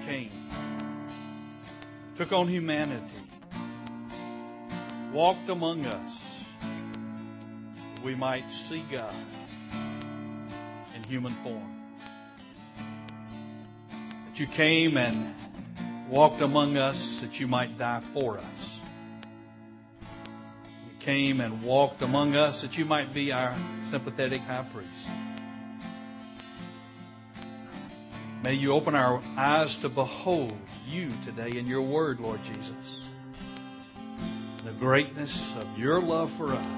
came, took on humanity, walked among us, that we might see God in human form. That you came and walked among us that you might die for us. You came and walked among us that you might be our sympathetic high priest. May you open our eyes to behold you today in your word, Lord Jesus. The greatness of your love for us.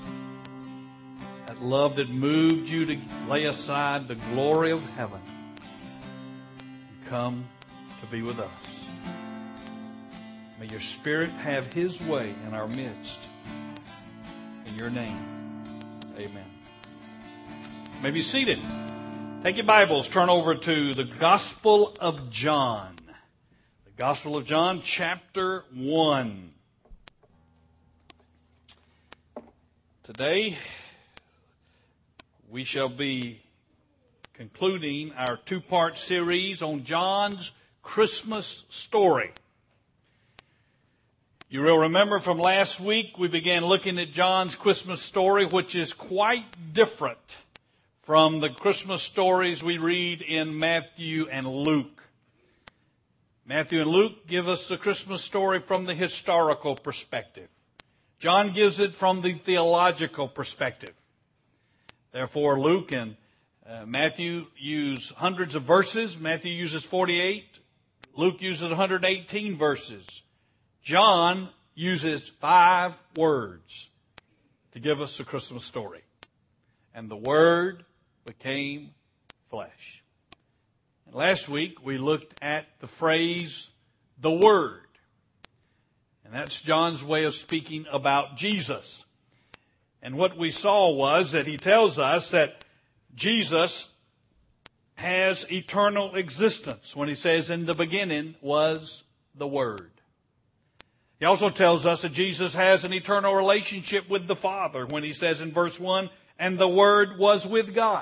That love that moved you to lay aside the glory of heaven and come to be with us. May your Spirit have His way in our midst. In your name, amen. You may be seated. Take your Bibles, turn over to the Gospel of John. The Gospel of John, chapter 1. Today, we shall be concluding our two-part series on John's Christmas story. You will remember from last week, we began looking at John's Christmas story, which is quite different from the Christmas stories we read in Matthew and Luke. Matthew and Luke give us the Christmas story from the historical perspective. John gives it from the theological perspective. Therefore, Luke and Matthew use hundreds of verses. Matthew uses 48. Luke uses 118 verses. John uses 5 words to give us the Christmas story. And the Word became flesh. And last week we looked at the phrase, the Word. And that's John's way of speaking about Jesus. And what we saw was that he tells us that Jesus has eternal existence when he says, in the beginning was the Word. He also tells us that Jesus has an eternal relationship with the Father when he says in verse 1, and the Word was with God.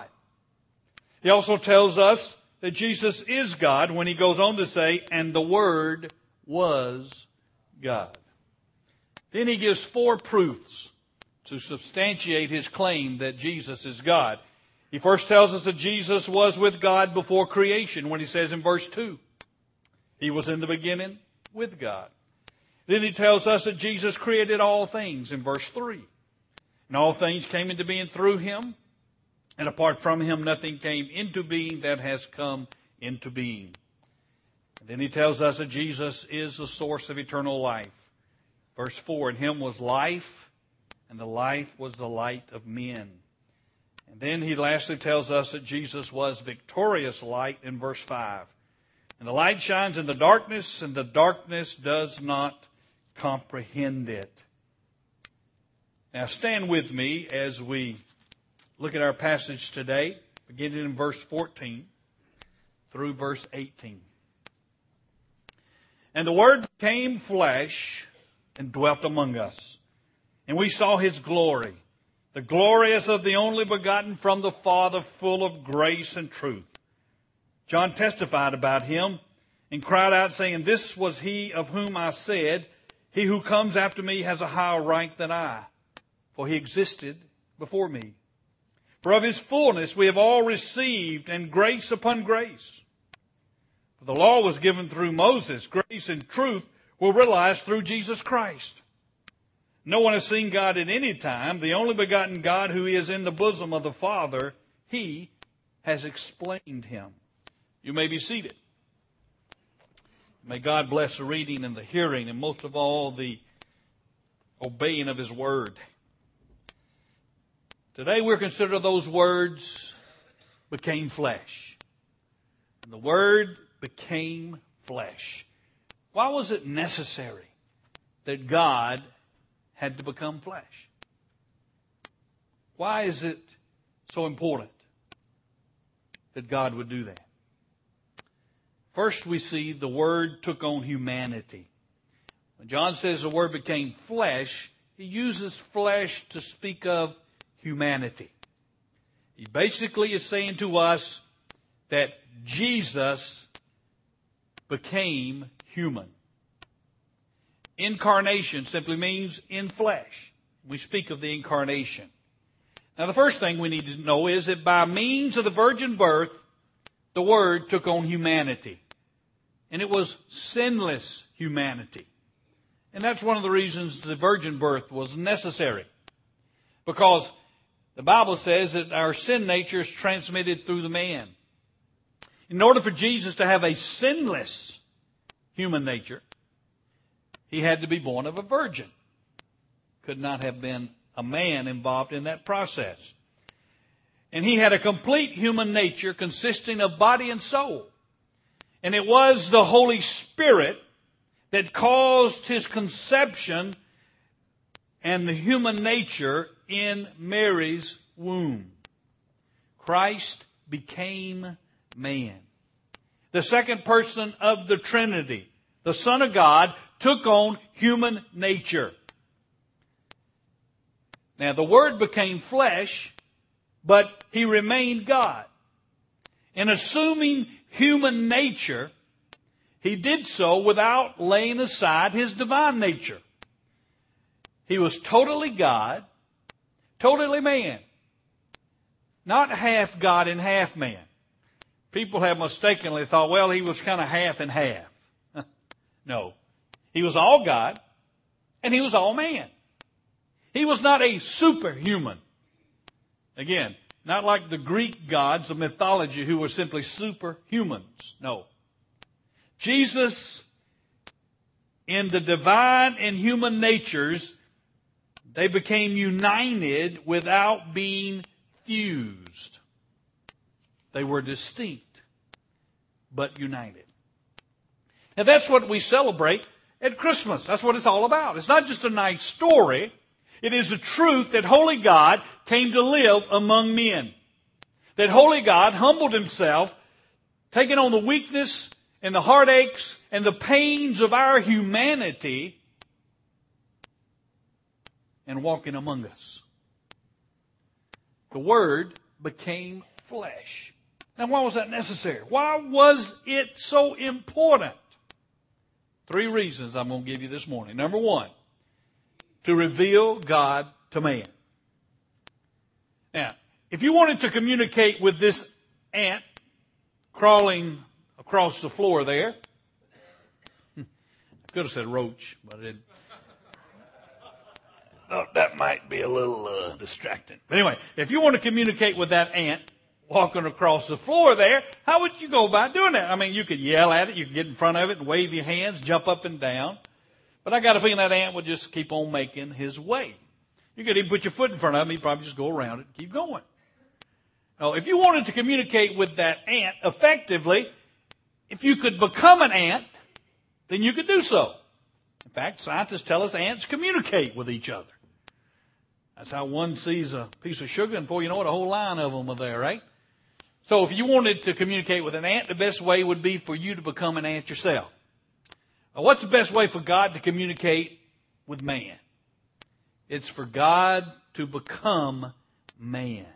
He also tells us that Jesus is God when he goes on to say, and the Word was God. Then he gives 4 proofs to substantiate his claim that Jesus is God. He first tells us that Jesus was with God before creation when he says in verse 2, he was in the beginning with God. Then he tells us that Jesus created all things in verse 3. And all things came into being through him. And apart from him, nothing came into being that has come into being. And then he tells us that Jesus is the source of eternal life. Verse 4, in him was life, and the life was the light of men. And then he lastly tells us that Jesus was victorious light in verse 5. And the light shines in the darkness, and the darkness does not comprehend it. Now stand with me as we look at our passage today, beginning in verse 14 through verse 18. And the Word became flesh and dwelt among us. And we saw his glory, the glory as of the only begotten from the Father, full of grace and truth. John testified about him and cried out, saying, this was he of whom I said, he who comes after me has a higher rank than I, for he existed before me. For of his fullness we have all received, and grace upon grace. For the law was given through Moses. Grace and truth were realized through Jesus Christ. No one has seen God at any time. The only begotten God who is in the bosom of the Father, he has explained him. You may be seated. May God bless the reading and the hearing, and most of all, the obeying of his word. Today we're considering those words became flesh. And the Word became flesh. Why was it necessary that God had to become flesh? Why is it so important that God would do that? First, we see the Word took on humanity. When John says the Word became flesh, he uses flesh to speak of humanity. He basically is saying to us that Jesus became human. Incarnation simply means in flesh. We speak of the incarnation. Now, the first thing we need to know is that by means of the virgin birth, the Word took on humanity. And it was sinless humanity. And that's one of the reasons the virgin birth was necessary. Because the Bible says that our sin nature is transmitted through the man. In order for Jesus to have a sinless human nature, He had to be born of a virgin. Could not have been a man involved in that process. And He had a complete human nature consisting of body and soul. And it was the Holy Spirit that caused His conception and the human nature in Mary's womb. Christ became man. The second person of the Trinity, the Son of God, took on human nature. Now, the Word became flesh, but He remained God. In assuming human nature, He did so without laying aside His divine nature. He was totally God, totally man. Not half God and half man. People have mistakenly thought, well, He was kind of half and half. No. He was all God, and He was all man. He was not a superhuman. Again, not like the Greek gods of mythology who were simply superhumans. No. Jesus, in the divine and human natures, they became united without being fused. They were distinct, but united. Now that's what we celebrate at Christmas. That's what it's all about. It's not just a nice story. It is the truth that Holy God came to live among men. That Holy God humbled Himself, taking on the weakness and the heartaches and the pains of our humanity and walking among us. The Word became flesh. Now, why was that necessary? Why was it so important? 3 reasons I'm going to give you this morning. Number 1, to reveal God to man. Now, if you wanted to communicate with this ant crawling across the floor there, I could have said roach, but I didn't. Thought that might be a little distracting. But anyway, if you want to communicate with that ant walking across the floor there, how would you go about doing that? I mean, you could yell at it, you could get in front of it and wave your hands, jump up and down. But I got a feeling that ant would just keep on making his way. You could even put your foot in front of him, he'd probably just go around it and keep going. Now, if you wanted to communicate with that ant effectively, if you could become an ant, then you could do so. In fact, scientists tell us ants communicate with each other. That's how one sees a piece of sugar, and before you know it, a whole line of them are there, right? So if you wanted to communicate with an ant, the best way would be for you to become an ant yourself. Now, what's the best way for God to communicate with man? It's for God to become man.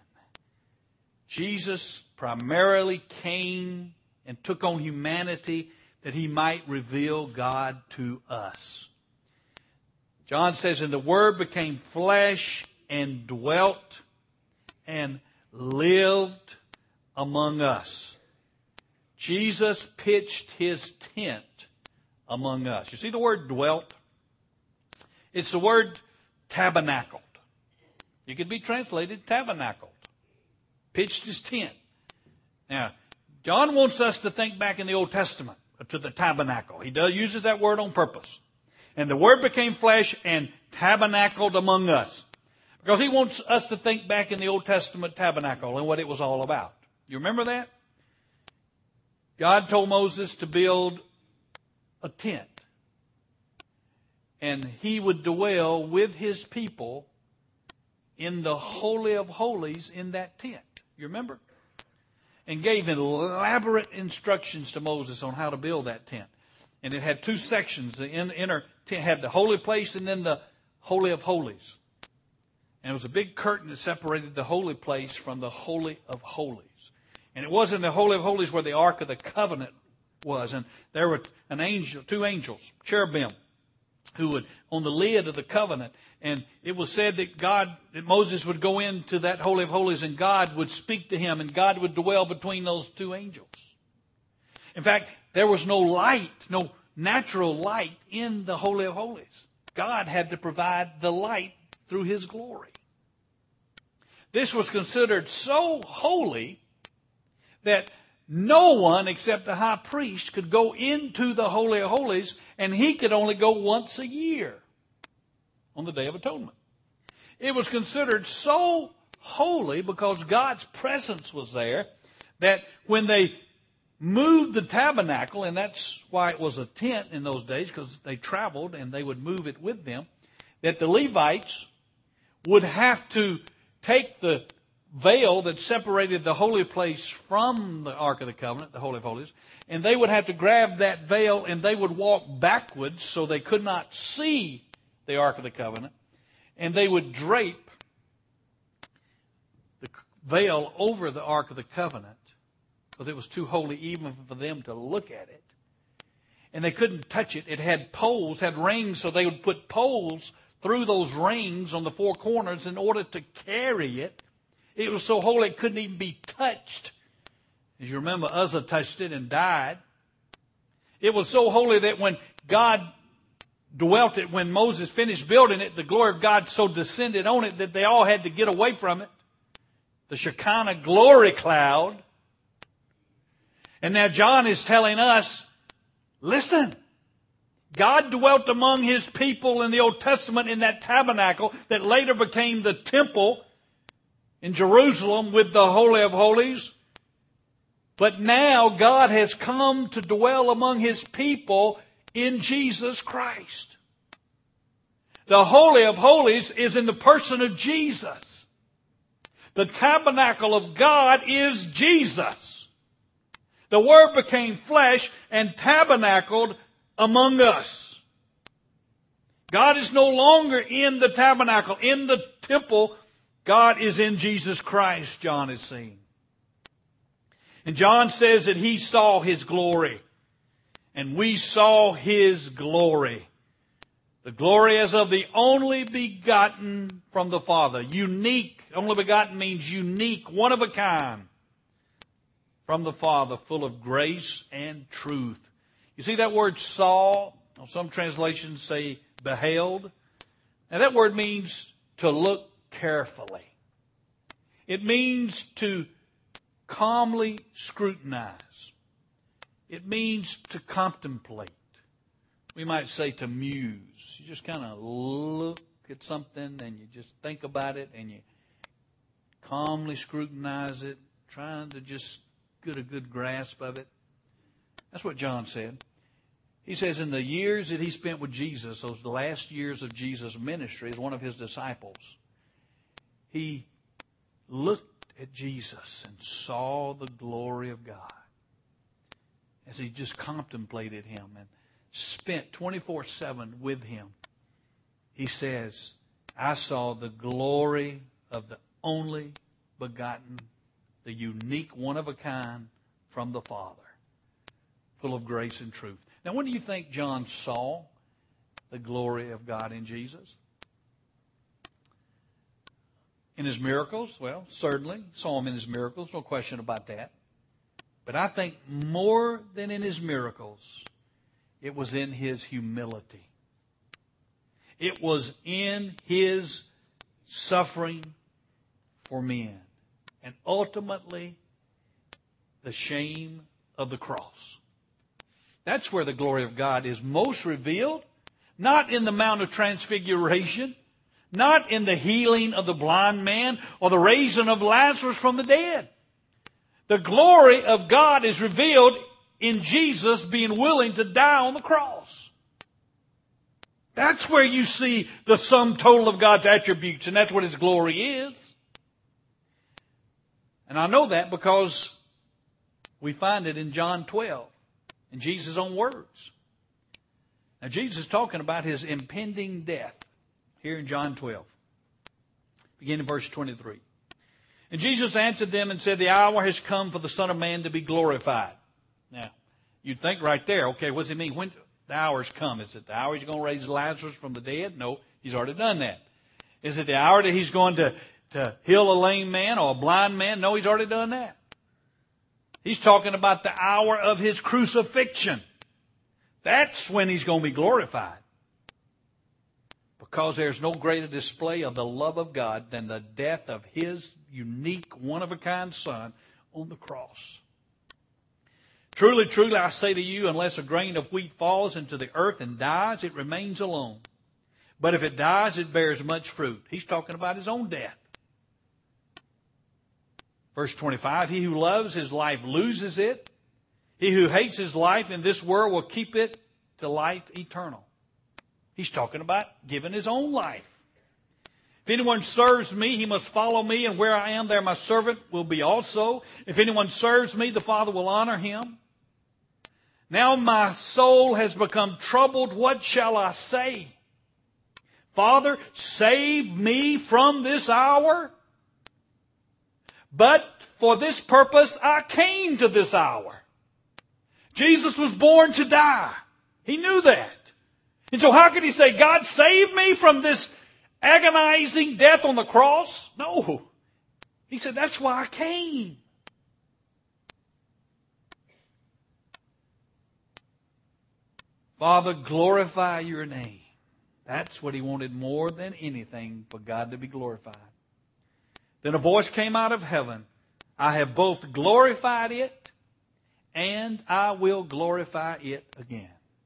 Jesus primarily came and took on humanity that He might reveal God to us. John says, and the Word became flesh and dwelt and lived among us. Jesus pitched His tent among us. You see the word dwelt? It's the word tabernacled. It could be translated tabernacled. Pitched His tent. Now, John wants us to think back in the Old Testament to the tabernacle. He uses that word on purpose. And the Word became flesh and tabernacled among us. Because He wants us to think back in the Old Testament tabernacle and what it was all about. You remember that? God told Moses to build a tent. And He would dwell with His people in the Holy of Holies in that tent. You remember? And gave elaborate instructions to Moses on how to build that tent. And it had 2 sections. The inner tent had the holy place and then the Holy of Holies. And it was a big curtain that separated the holy place from the Holy of Holies. And it was in the Holy of Holies where the Ark of the Covenant was. And there were two angels, cherubim, who would, on the lid of the covenant. And it was said that Moses would go into that Holy of Holies and God would speak to him and God would dwell between those two angels. In fact, there was no light, no natural light in the Holy of Holies. God had to provide the light through His glory. This was considered so holy that no one except the high priest could go into the Holy of Holies, and he could only go once a year on the Day of Atonement. It was considered so holy because God's presence was there that when they moved the tabernacle, and that's why it was a tent in those days, because they traveled and they would move it with them, that the Levites would have to take the veil that separated the holy place from the Ark of the Covenant, the Holy of Holies, and they would have to grab that veil and they would walk backwards so they could not see the Ark of the Covenant, and they would drape the veil over the Ark of the Covenant because it was too holy even for them to look at it. And they couldn't touch it. It had poles, had rings, so they would put poles through those rings on the four corners in order to carry it. It was so holy it couldn't even be touched. As you remember, Uzzah touched it and died. It was so holy that when God dwelt it, when Moses finished building it, the glory of God so descended on it that they all had to get away from it. The Shekinah glory cloud. And now John is telling us, listen, God dwelt among His people in the Old Testament in that tabernacle that later became the temple in Jerusalem with the Holy of Holies. But now God has come to dwell among His people in Jesus Christ. The Holy of Holies is in the person of Jesus. The tabernacle of God is Jesus. The Word became flesh and tabernacled among us. God is no longer in the tabernacle, in the temple. God is in Jesus Christ, John is saying. And John says that he saw His glory. And we saw His glory. The glory as of the only begotten from the Father. Unique. Only begotten means unique, one of a kind. From the Father, full of grace and truth. You see that word saw? Some translations say beheld. Now that word means to look carefully. It means to calmly scrutinize. It means to contemplate. We might say to muse. You just kind of look at something and you just think about it and you calmly scrutinize it, trying to just get a good grasp of it. That's what John said. He says in the years that he spent with Jesus, those last years of Jesus' ministry as one of His disciples, he looked at Jesus and saw the glory of God as he just contemplated Him and spent 24/7 with Him. He says, I saw the glory of the only begotten, the unique one of a kind from the Father, full of grace and truth. Now, when do you think John saw the glory of God in Jesus? In His miracles? Well, certainly saw Him in His miracles, no question about that. But I think more than in His miracles, it was in His humility. It was in His suffering for men. And ultimately, the shame of the cross. That's where the glory of God is most revealed. Not in the Mount of Transfiguration. Not in the healing of the blind man or the raising of Lazarus from the dead. The glory of God is revealed in Jesus being willing to die on the cross. That's where you see the sum total of God's attributes, and that's what His glory is. And I know that because we find it in John 12, in Jesus' own words. Now, Jesus is talking about His impending death here in John 12, beginning in verse 23. And Jesus answered them and said, the hour has come for the Son of Man to be glorified. Now, You'd think right there, okay, what does he mean? When the hour's come? Is it the hour he's going to raise Lazarus from the dead? No, he's already done that. Is it the hour that he's going to heal a lame man or a blind man? No, he's already done that. He's talking about the hour of his crucifixion. That's when he's going to be glorified. Because there's no greater display of the love of God than the death of His unique, one-of-a-kind Son on the cross. Truly, truly, I say to you, unless a grain of wheat falls into the earth and dies, it remains alone. But if it dies, it bears much fruit. He's talking about His own death. Verse 25, he who loves his life loses it. He who hates his life in this world will keep it to life eternal. He's talking about giving his own life. If anyone serves me, he must follow me, and where I am, there my servant will be also. If anyone serves me, the Father will honor him. Now my soul has become troubled. What shall I say? Father, save me from this hour. But for this purpose I came to this hour. Jesus was born to die. He knew that. And so how could he say, God, save me from this agonizing death on the cross? No. He said, that's why I came. Father, glorify your name. That's what he wanted more than anything, for God to be glorified. Then a voice came out of heaven. I have both glorified it and I will glorify it again.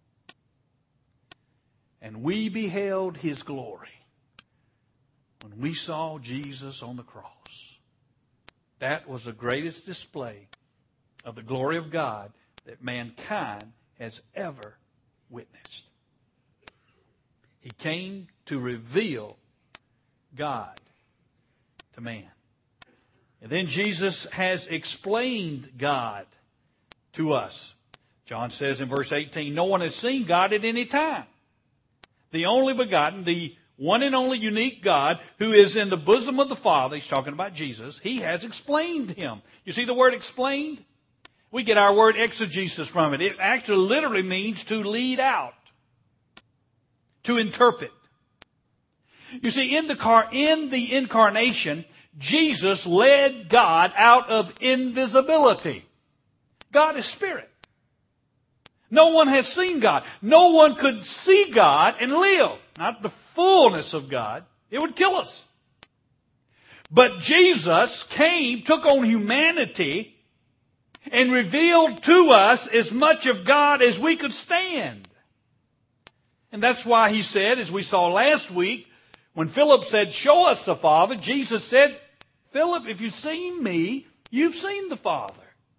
And we beheld His glory when we saw Jesus on the cross. That was the greatest display of the glory of God that mankind has ever witnessed. He came to reveal God to man. And then Jesus has explained God to us. John says in verse 18, no one has seen God at any time. The only begotten, the one and only unique God who is in the bosom of the Father, he's talking about Jesus, He has explained Him. You see the word explained? We get our word exegesis from it. It actually literally means to lead out, to interpret. You see, in the incarnation, Jesus led God out of invisibility. God is spirit. No one has seen God. No one could see God and live. Not the fullness of God. It would kill us. But Jesus came, took on humanity, and revealed to us as much of God as we could stand. And that's why He said, as we saw last week, when Philip said, show us the Father, Jesus said, Philip, if you've seen me, you've seen the Father.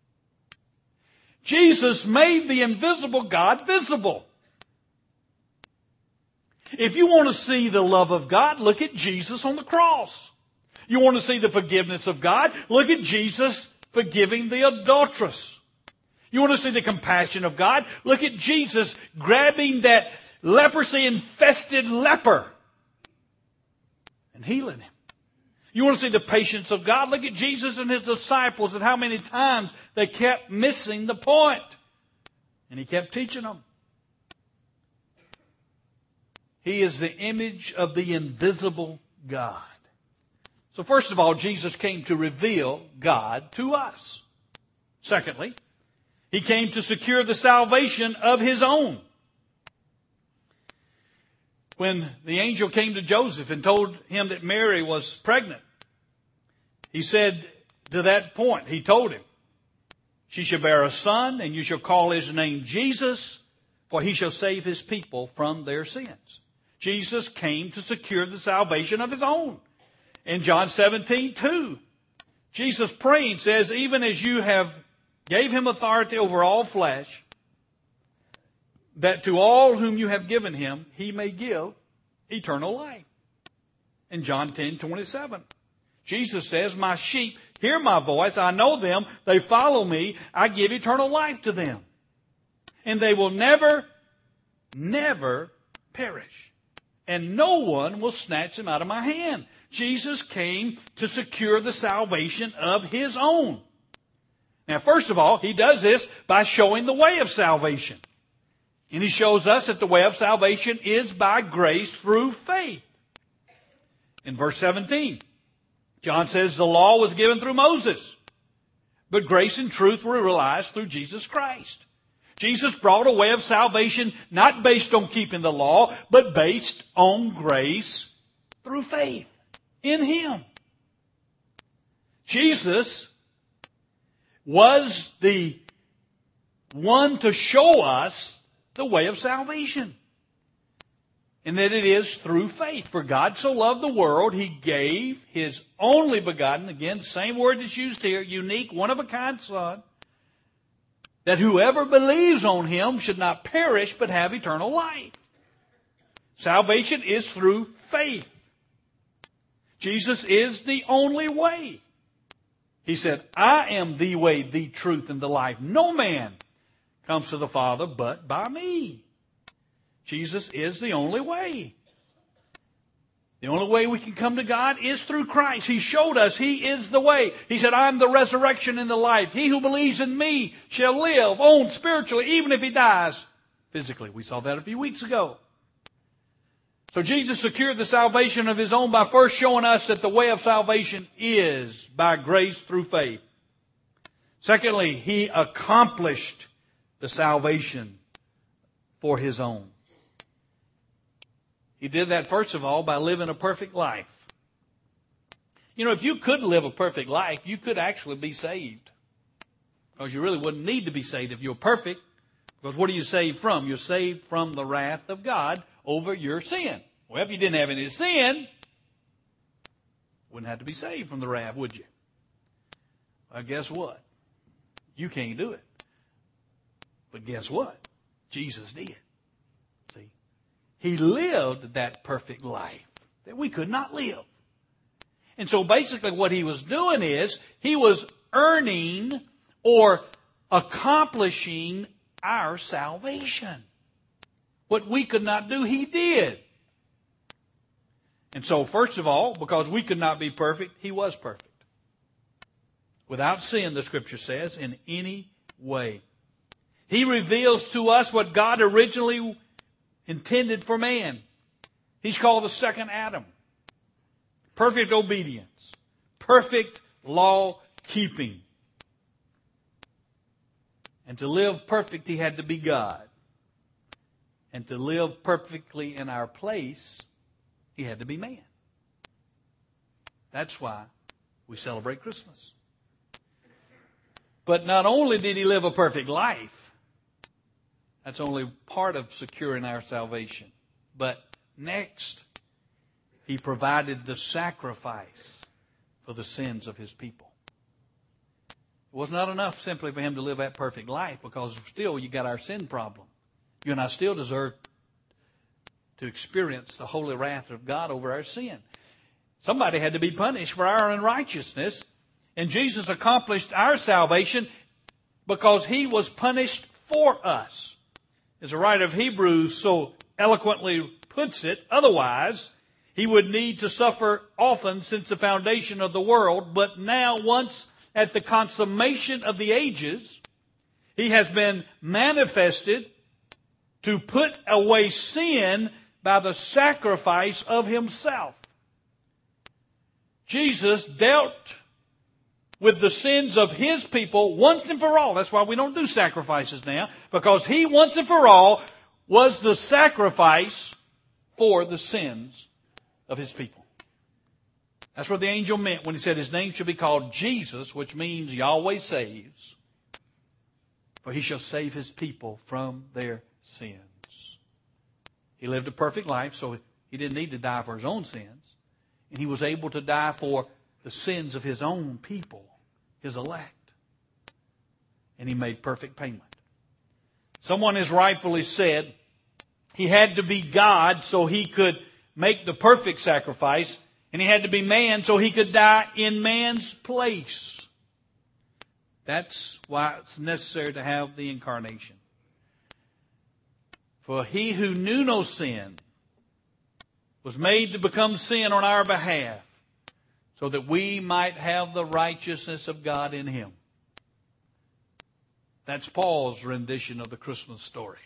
Jesus made the invisible God visible. If you want to see the love of God, look at Jesus on the cross. You want to see the forgiveness of God, look at Jesus forgiving the adulteress. You want to see the compassion of God, look at Jesus grabbing that leprosy-infested leper and healing him. You want to see the patience of God? Look at Jesus and His disciples and how many times they kept missing the point. And He kept teaching them. He is the image of the invisible God. So first of all, Jesus came to reveal God to us. Secondly, He came to secure the salvation of His own. When the angel came to Joseph and told him that Mary was pregnant, he said to that point, he told him, she shall bear a son, and you shall call his name Jesus, for he shall save his people from their sins. Jesus came to secure the salvation of His own. In John 17:2, Jesus praying says, even as you have gave Him authority over all flesh, that to all whom you have given Him, He may give eternal life. In John 10:27, Jesus says, my sheep hear my voice. I know them. They follow me. I give eternal life to them. And they will never, never perish. And no one will snatch them out of my hand. Jesus came to secure the salvation of His own. Now, first of all, He does this by showing the way of salvation. And He shows us that the way of salvation is by grace through faith. In verse 17, John says the law was given through Moses, but grace and truth were realized through Jesus Christ. Jesus brought a way of salvation not based on keeping the law, but based on grace through faith in Him. Jesus was the one to show us the way of salvation. And that it is through faith. For God so loved the world, He gave His only begotten, again, same word that's used here, unique, one-of-a-kind Son, that whoever believes on Him should not perish but have eternal life. Salvation is through faith. Jesus is the only way. He said, I am the way, the truth, and the life. No man comes to the Father but by me. Jesus is the only way. The only way we can come to God is through Christ. He showed us He is the way. He said, I am the resurrection and the life. He who believes in me shall live on spiritually, even if he dies physically. We saw that a few weeks ago. So Jesus secured the salvation of His own by first showing us that the way of salvation is by grace through faith. Secondly, He accomplished the salvation for His own. He did that, first of all, by living a perfect life. You know, if you could live a perfect life, you could actually be saved. Because you really wouldn't need to be saved if you're perfect. Because what are you saved from? You're saved from the wrath of God over your sin. Well, if you didn't have any sin, you wouldn't have to be saved from the wrath, would you? Well, guess what? You can't do it. But guess what? Jesus did. See? He lived that perfect life that we could not live. And so basically what He was doing is He was earning or accomplishing our salvation. What we could not do, He did. And so first of all, because we could not be perfect, He was perfect. Without sin, the Scripture says, in any way. He reveals to us what God originally intended for man. He's called the second Adam. Perfect obedience. Perfect law keeping. And to live perfect, He had to be God. And to live perfectly in our place, He had to be man. That's why we celebrate Christmas. But not only did He live a perfect life, that's only part of securing our salvation. But next, He provided the sacrifice for the sins of His people. It was not enough simply for Him to live that perfect life, because still you got our sin problem. You and I still deserve to experience the holy wrath of God over our sin. Somebody had to be punished for our unrighteousness, and Jesus accomplished our salvation because He was punished for us. As the writer of Hebrews so eloquently puts it, otherwise He would need to suffer often since the foundation of the world, but now once at the consummation of the ages, He has been manifested to put away sin by the sacrifice of Himself. Jesus dealt with the sins of His people once and for all. That's why we don't do sacrifices now, because He once and for all was the sacrifice for the sins of His people. That's what the angel meant when he said His name should be called Jesus, which means Yahweh saves. For He shall save His people from their sins. He lived a perfect life, so He didn't need to die for His own sins. And He was able to die for the sins of His own people, His elect. And He made perfect payment. Someone has rightfully said He had to be God so He could make the perfect sacrifice, and He had to be man so He could die in man's place. That's why it's necessary to have the incarnation. For He who knew no sin was made to become sin on our behalf, so that we might have the righteousness of God in Him. That's Paul's rendition of the Christmas story.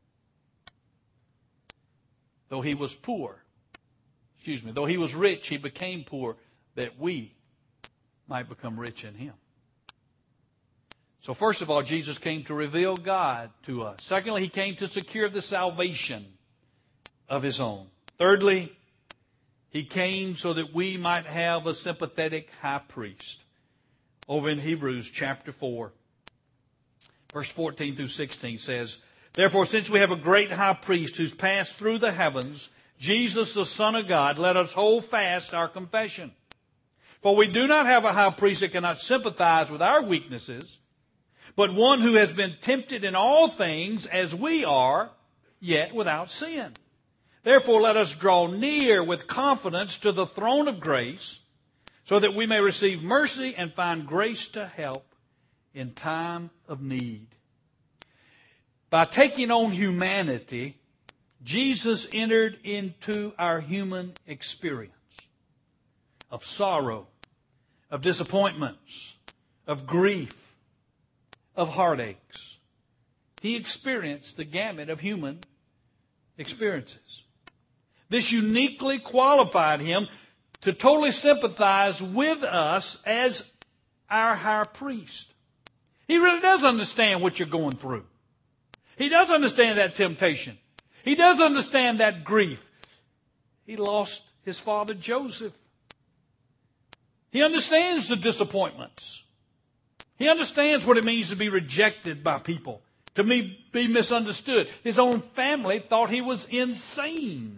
Though he was though he was rich, he became poor that we might become rich in him. So first of all, Jesus came to reveal God to us. Secondly, he came to secure the salvation of his own. Thirdly, he came so that we might have a sympathetic high priest. Over in Hebrews chapter 4, verse 14 through 16 says, Therefore, since we have a great high priest who's passed through the heavens, Jesus the Son of God, let us hold fast our confession. For we do not have a high priest that cannot sympathize with our weaknesses, but one who has been tempted in all things as we are, yet without sin. Therefore, let us draw near with confidence to the throne of grace, so that we may receive mercy and find grace to help in time of need. By taking on humanity, Jesus entered into our human experience of sorrow, of disappointments, of grief, of heartaches. He experienced the gamut of human experiences. This uniquely qualified him to totally sympathize with us as our high priest. He really does understand what you're going through. He does understand that temptation. He does understand that grief. He lost his father Joseph. He understands the disappointments. He understands what it means to be rejected by people, to be misunderstood. His own family thought he was insane.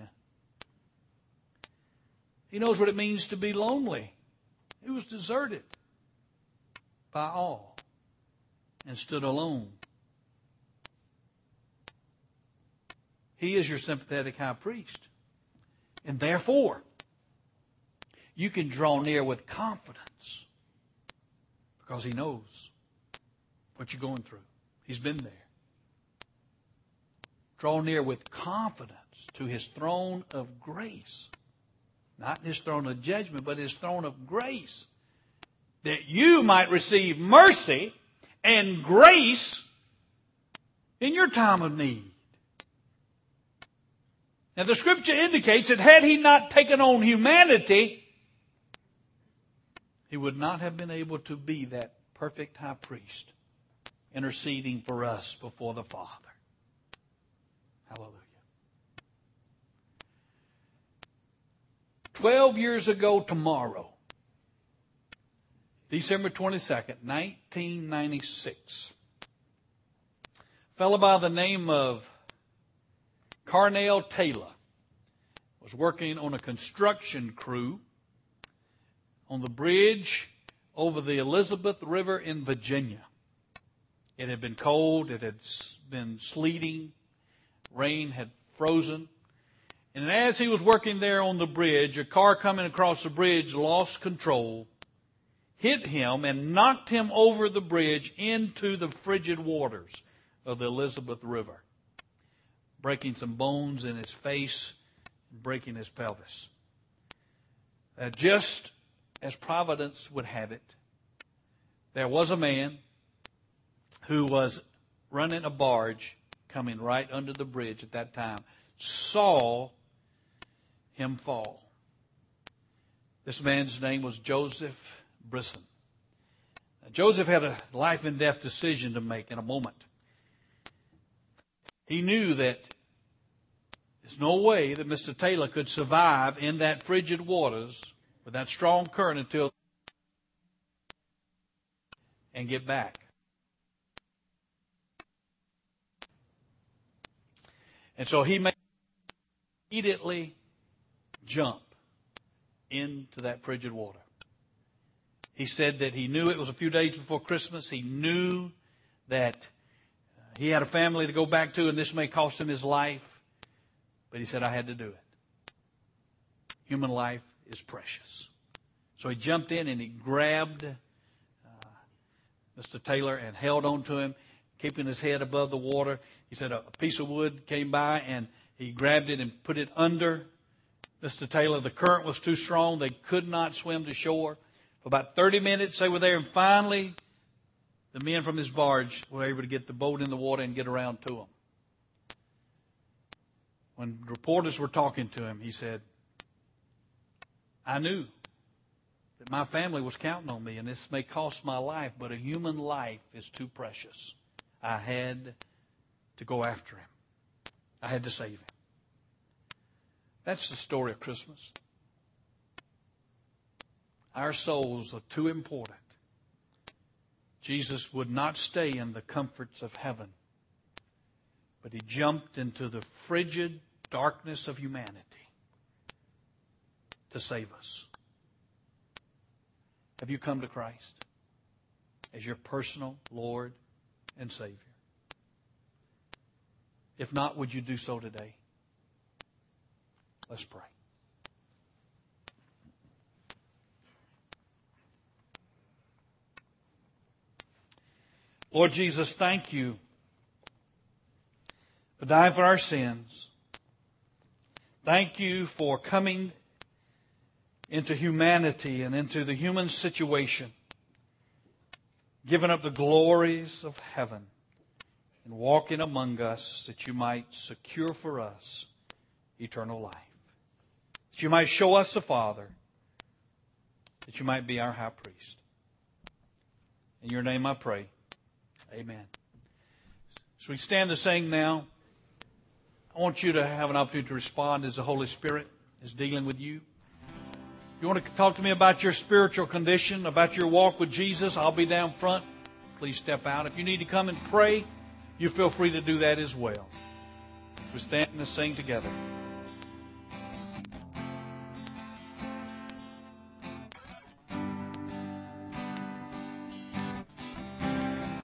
He knows what it means to be lonely. He was deserted by all and stood alone. He is your sympathetic high priest. And therefore, you can draw near with confidence because he knows what you're going through. He's been there. Draw near with confidence to his throne of grace. Not his throne of judgment, but his throne of grace. That you might receive mercy and grace in your time of need. Now the scripture indicates that had he not taken on humanity, he would not have been able to be that perfect high priest interceding for us before the Father. Hallelujah. 12 years ago tomorrow, December 22nd, 1996, a fellow by the name of Carnell Taylor was working on a construction crew on the bridge over the Elizabeth River in Virginia. It had been cold, it had been sleeting, rain had frozen. And as he was working there on the bridge, a car coming across the bridge lost control, hit him, and knocked him over the bridge into the frigid waters of the Elizabeth River, breaking some bones in his face, breaking his pelvis. Just as providence would have it, there was a man who was running a barge coming right under the bridge at that time, saw him fall. This man's name was Joseph Brisson. Now, Joseph had a life and death decision to make in a moment. He knew that there's no way that Mr. Taylor could survive in that frigid waters with that strong current until and get back. And so he immediately jump into that frigid water. He said that he knew it was a few days before Christmas. He knew that he had a family to go back to, and this may cost him his life. But he said, I had to do it. Human life is precious. So he jumped in and he grabbed Mr. Taylor and held on to him, keeping his head above the water. He said a piece of wood came by and he grabbed it and put it under Mr. Taylor. The current was too strong. They could not swim to shore. For about 30 minutes they were there, and finally the men from his barge were able to get the boat in the water and get around to him. When reporters were talking to him, he said, I knew that my family was counting on me, and this may cost my life, but a human life is too precious. I had to go after him. I had to save him. That's the story of Christmas. Our souls are too important. Jesus would not stay in the comforts of heaven, but he jumped into the frigid darkness of humanity to save us. Have you come to Christ as your personal Lord and Savior? If not, would you do so today? Let's pray. Lord Jesus, thank you for dying for our sins. Thank you for coming into humanity and into the human situation, giving up the glories of heaven and walking among us that you might secure for us eternal life. That you might show us the Father, that you might be our high priest. In your name I pray. Amen. So we stand to sing now. I want you to have an opportunity to respond as the Holy Spirit is dealing with you. If you want to talk to me about your spiritual condition, about your walk with Jesus, I'll be down front. Please step out. If you need to come and pray, you feel free to do that as well. We stand and sing together.